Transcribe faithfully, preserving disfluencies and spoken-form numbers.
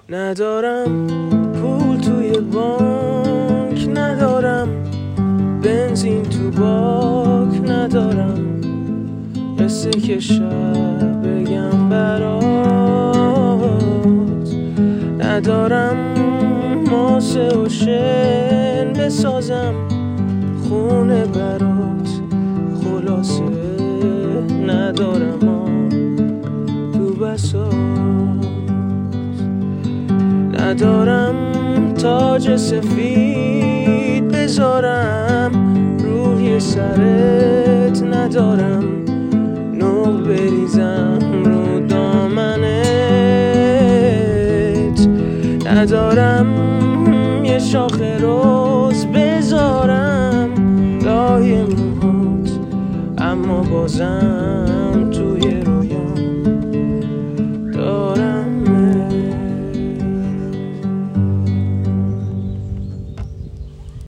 ندارم پول توی بانک، ندارم بنزین تو باک، ندارم قصه که شب بگم برات، ندارم ماسه و شن بسازم خونه برات، خلاصه ندارم آن تو بسات، ندارم تاج سفید بذارم روی سرت، ندارم نور بریزم رو دامنت، ندارم یه شاخ روز بذارم لای موهات، اما بازم